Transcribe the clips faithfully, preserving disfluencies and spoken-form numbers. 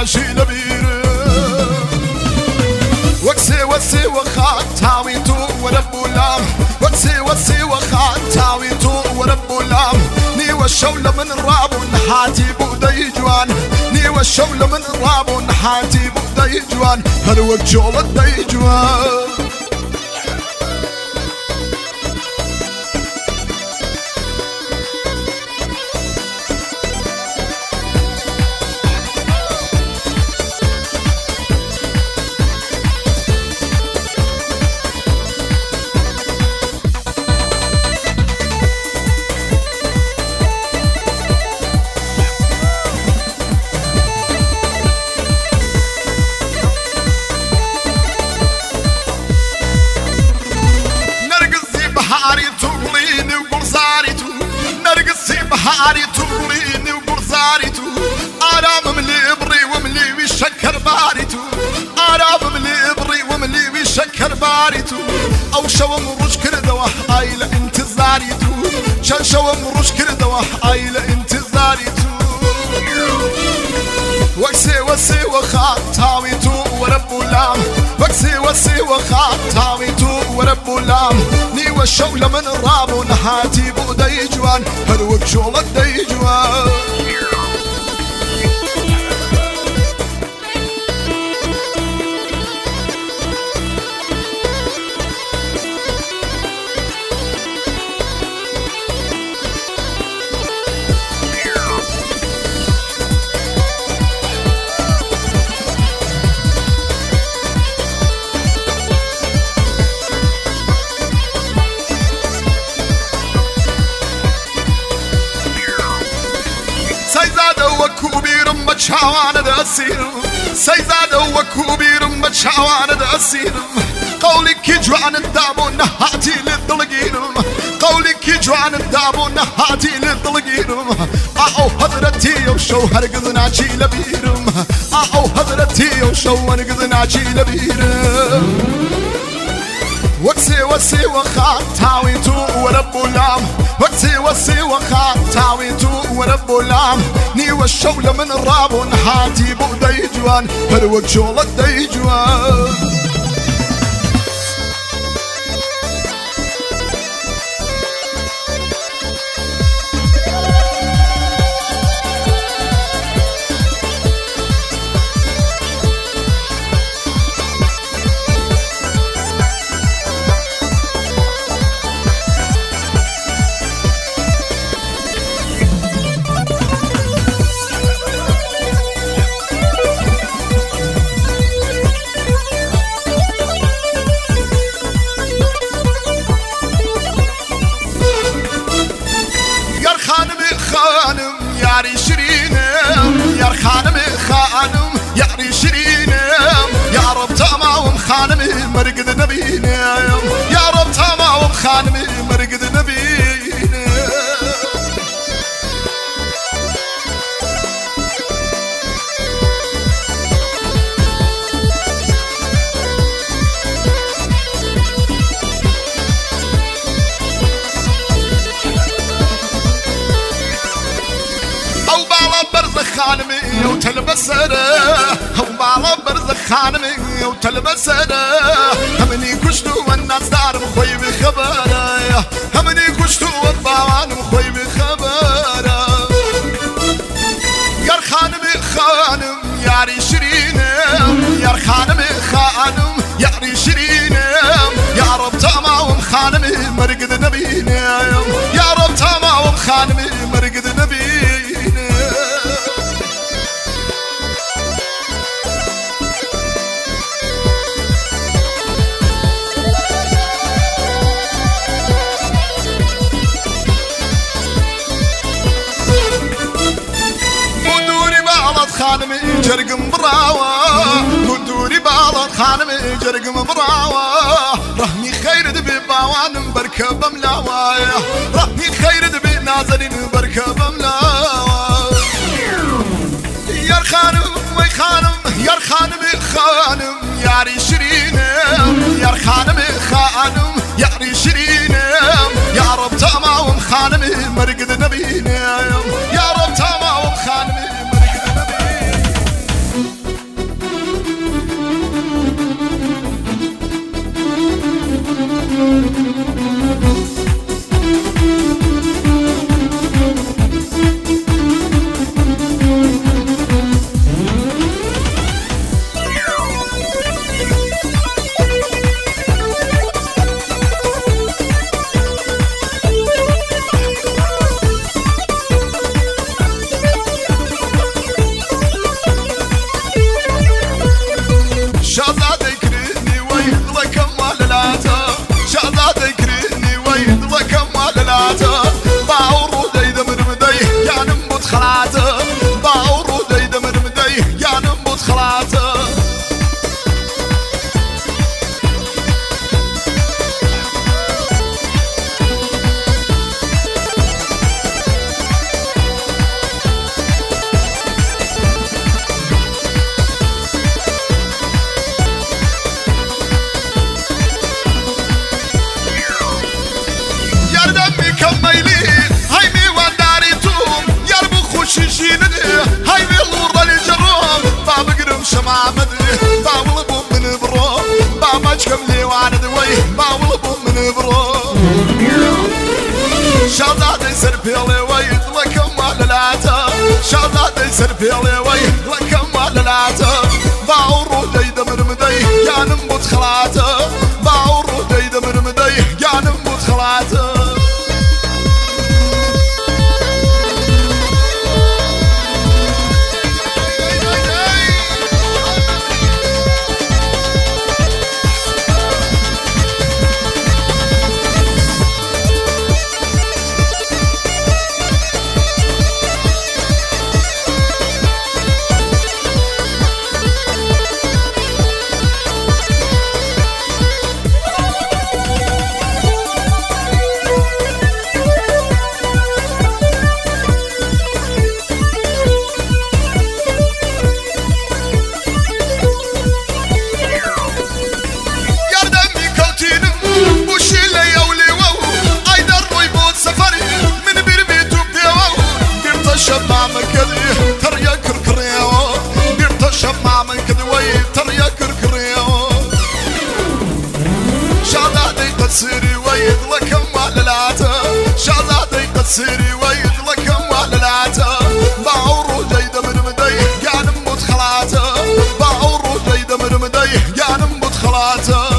ناشي لبير وكسي وسي وخات تاويتو ورب لام وكسي وسي وخات تاويتو ورب لام ني والشولة من الراب ونحاتي بودي جوان ني والشولة من الراب ونحاتي بودي جوان هلوك شولة دي جوان هاري توليني وقرصاريتو أرام ملي إبري وملي ويشكر باريتو أرام ملي إبري وملي ويشكر باريتو أو شوم روش كردوه آيلة انتظاريتو شان شوم روش كردوه آيلة انتظاريتو وكسي وسي وخات تاويتو ورب لام وكسي وسي وخات تاويتو ورب لام ني والشولة من الراب ونحاتي بودي جوان هلوك شولة دي جوان وكوبير متشاوانا داسير سيزاد وكوبير متشاوانا داسير قولك يجوان الدابو نهاتي للطلقين قولك يجوان الدابو نهاتي للطلقين أو حضرتي وشو هرقذنا شي لبيرم أو حضرتي وشو هرقذنا شي لبيرم وكسي وسي وخات تاويتو ورب لام وكسي وسي وخات تاويتو ورب لام ني والشولة من الراب ونحاتي بودي جوان هلوك شولة دي جوان ياري شرينم يا خانم خانم ياري شرينم يا رب تمام خانم مرقد نبينا يا رب تمام خانم مرقد نبينا خانمي وتلبسره هم على برز خانمي وتلبسره همني كشتو والناس دار مخوي بخبره همني كشتو والبوان مخوي بخبره يا خانمي خانم ياري شرينم يا خانمي خانم ياري شرينم يا رب تمام خانمي مرقد نبينا يا رب تمام خانمي مرقد نبينا خانمي جرقم براوة مدوري بالا خانمي جرقم براوة رحمي خير دبي باوان بركب ملاوة رحمي خير دبي نازلين بركب ملاوة يا خانم وي خانم يا خانمي خانم ياري شرينم يا خانمي خانم ياري شرينم يا رب تمام خانمي مرقد نبينا يا رب تمام خانمي مرقد نبينا شمامد باول بو من برو با ماجكم ليواند وي باول بو من برو شادادي سربيلي وي لكم ماللاتا شادادي سربيلي وي لكم ماللاتا باورو ديد مرمدي يا نموت خلاتا باورو ديد مرمدي يا نموت خلاتا سيري ويد لكم ماللاتا شادادي قد سيري ويد لكم ماللاتا باورو جيد من مدي يا نموت خلاتا باورو جيد من مدي يا نموت خلاتا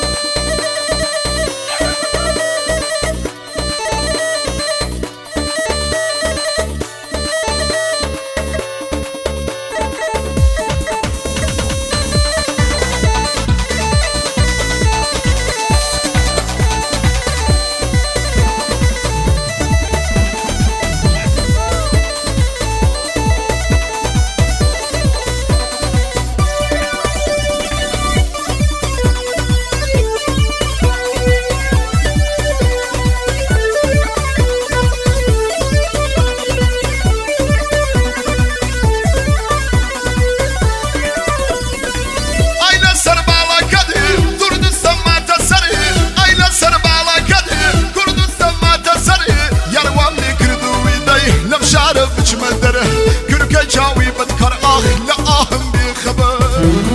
جاوي بذكر آخ لا آهم بخبر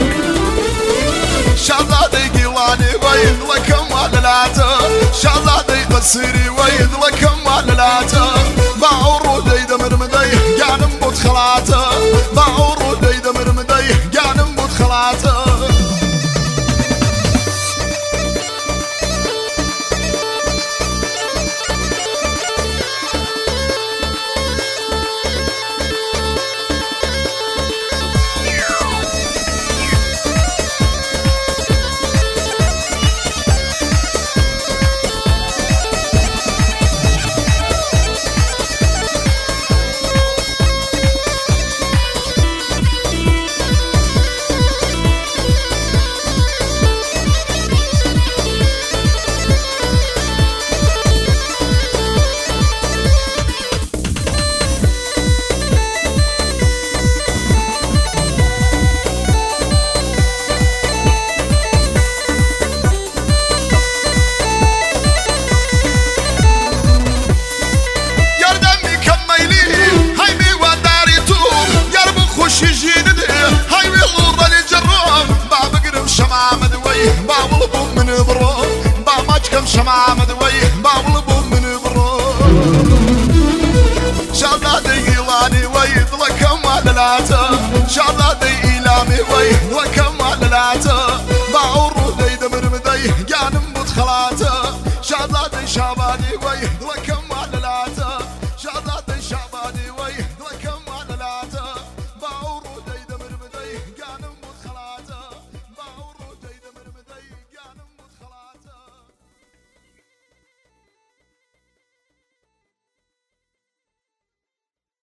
شادادي قيواني ويد لكم ماللاتا شادادي قصيري ويد لكم ماللاتا باورو ديد مرمدي يا نموت خلاتا باورو ديد مرمدي يا نموت خلاتا باول بو من برو با ماجكم شمامد وي باول بو من برو شادادي قيلاني ويد لكم ماللاتا شادادي إيلامي ويد لكم ماللاتا باورو ديد مرمدي يا نموت خلاتا شادادي شاباني ويد